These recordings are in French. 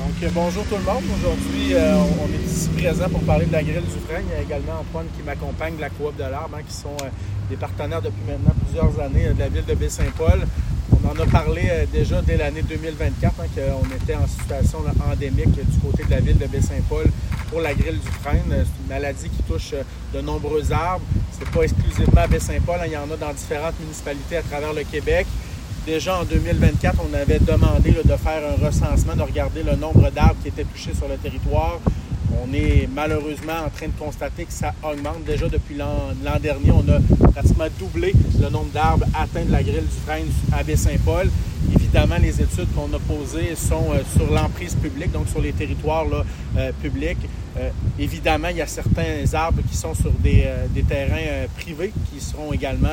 Bonjour tout le monde. Aujourd'hui, on est ici présent pour parler de la grille du frein. Il y a également Antoine qui m'accompagne de la Coop de l'Arbre, qui sont des partenaires depuis maintenant plusieurs années de la ville de Baie-Saint-Paul. On en a parlé déjà dès l'année 2024, qu'on était en situation endémique du côté de la ville de Baie-Saint-Paul pour la grille du frein. C'est une maladie qui touche de nombreux arbres. Ce n'est pas exclusivement à Baie-Saint-Paul, il y en a dans différentes municipalités à travers le Québec. Déjà en 2024, on avait demandé de faire un recensement, de regarder le nombre d'arbres qui étaient touchés sur le territoire. On est malheureusement en train de constater que ça augmente. Déjà depuis l'an dernier, on a pratiquement doublé le nombre d'arbres atteints de la grille du frein à Baie-Saint-Paul. Évidemment, les études qu'on a posées sont sur l'emprise publique, donc sur les territoires publics. Évidemment, il y a certains arbres qui sont sur des terrains privés qui sont également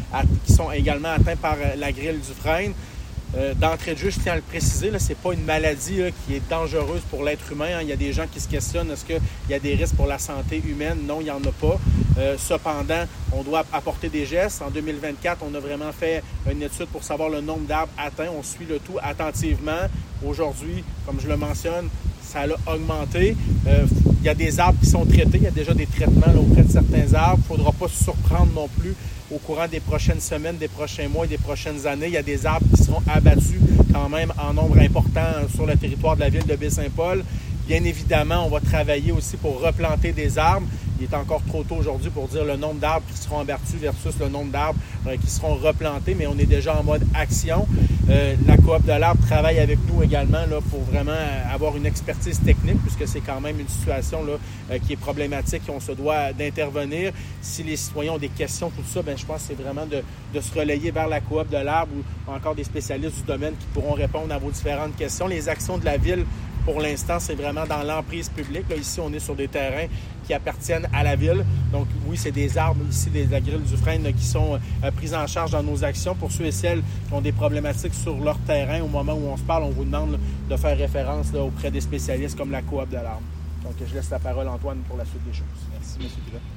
atteints par la grille du frein. D'entrée de jeu, je tiens à le préciser, ce n'est pas une maladie qui est dangereuse pour l'être humain. Il y a des gens qui se questionnent, est-ce qu'il y a des risques pour la santé humaine? Non, il n'y en a pas. Cependant, on doit apporter des gestes. En 2024, on a vraiment fait une étude pour savoir le nombre d'arbres atteints. On suit le tout attentivement. Aujourd'hui, comme je le mentionne, ça a augmenté. Il y a des arbres qui sont traités. Il y a déjà des traitements auprès de certains arbres. Il ne faudra pas se surprendre non plus au courant des prochaines semaines, des prochains mois et des prochaines années. Il y a des arbres qui seront abattus quand même en nombre important sur le territoire de la ville de Baie-Saint-Paul. Bien évidemment, on va travailler aussi pour replanter des arbres. Il est encore trop tôt aujourd'hui pour dire le nombre d'arbres qui seront abattus versus le nombre d'arbres qui seront replantés, mais on est déjà en mode action. La Coop de l'Arbre travaille avec nous également pour vraiment avoir une expertise technique, puisque c'est quand même une situation qui est problématique et on se doit d'intervenir. Si les citoyens ont des questions, tout ça, je pense que c'est vraiment de se relayer vers la Coop de l'Arbre ou encore des spécialistes du domaine qui pourront répondre à vos différentes questions. Les actions de la ville, pour l'instant, c'est vraiment dans l'emprise publique. Ici, on est sur des terrains qui appartiennent à la ville. Donc, oui, c'est des arbres ici, des grilles du frein qui sont prises en charge dans nos actions. Pour ceux et celles qui ont des problématiques sur leur terrain, au moment où on se parle, on vous demande de faire référence auprès des spécialistes comme la Coop de l'Arbre. Donc, je laisse la parole à Antoine pour la suite des choses. Merci, M.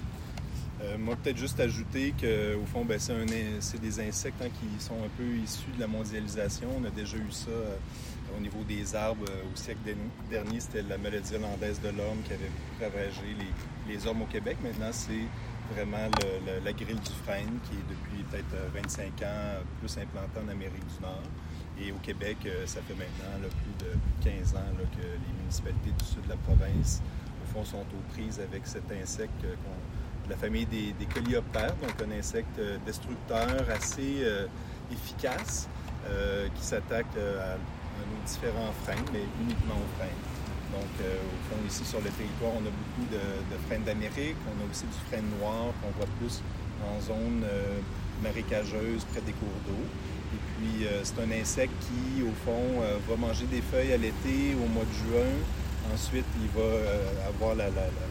Pilote. Moi, peut-être juste ajouter qu'au fond, c'est des insectes qui sont un peu issus de la mondialisation. On a déjà eu ça au niveau des arbres au siècle dernier. C'était la maladie hollandaise de l'orme qui avait ravagé les ormes au Québec. Maintenant, c'est vraiment la grille du frêne qui est depuis peut-être 25 ans plus implantée en Amérique du Nord. Et au Québec, ça fait maintenant plus de 15 ans que les municipalités du sud de la province, au fond, sont aux prises avec cet insecte de la famille des coléoptères, donc un insecte destructeur assez efficace qui s'attaque à nos différents freins, mais uniquement aux freins. Donc, au fond, ici sur le territoire, on a beaucoup de freins d'Amérique, on a aussi du frein noir qu'on voit plus en zone marécageuse près des cours d'eau. Et puis, c'est un insecte qui, au fond, va manger des feuilles à l'été, au mois de juin. Ensuite, il va avoir la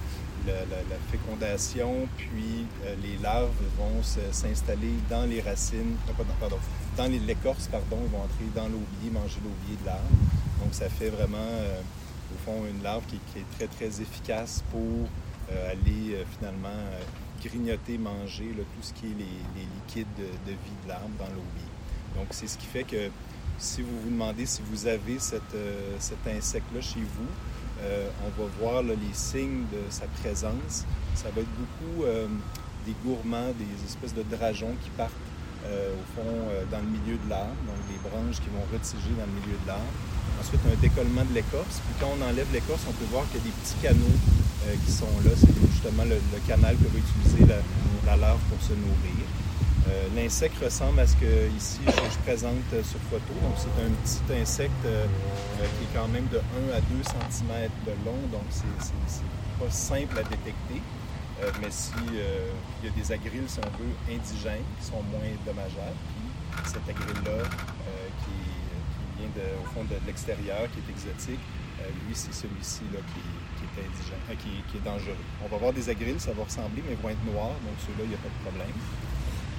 fécondation, puis les larves vont s'installer dans les racines, dans l'écorce, ils vont entrer dans l'aubier, manger l'aubier de l'arbre. Donc ça fait vraiment, au fond, une larve qui est très, très efficace pour aller finalement grignoter, manger tout ce qui est les liquides de vie de l'arbre dans l'aubier. Donc c'est ce qui fait que si vous vous demandez si vous avez cet insecte-là chez vous, on va voir les signes de sa présence. Ça va être beaucoup des gourmands, des espèces de drageons qui partent au fond dans le milieu de l'arbre, donc des branches qui vont retiger dans le milieu de l'arbre. Ensuite, un décollement de l'écorce. Puis quand on enlève l'écorce, on peut voir qu'il y a des petits canaux qui sont là. C'est justement le canal que va utiliser la larve pour se nourrir. L'insecte ressemble à ce que ici je présente sur photo. Donc c'est un petit insecte qui est quand même de 1 à 2 cm de long, donc c'est pas simple à détecter. Mais s'il y a des agrilles, si on veut, indigènes, qui sont moins dommageables, puis cette agrille-là qui vient au fond de l'extérieur, qui est exotique, lui, c'est celui-ci là, qui est indigène, qui est dangereux. On va voir des agrilles, ça va ressembler, mais ils vont être noirs, donc ceux-là, il n'y a pas de problème.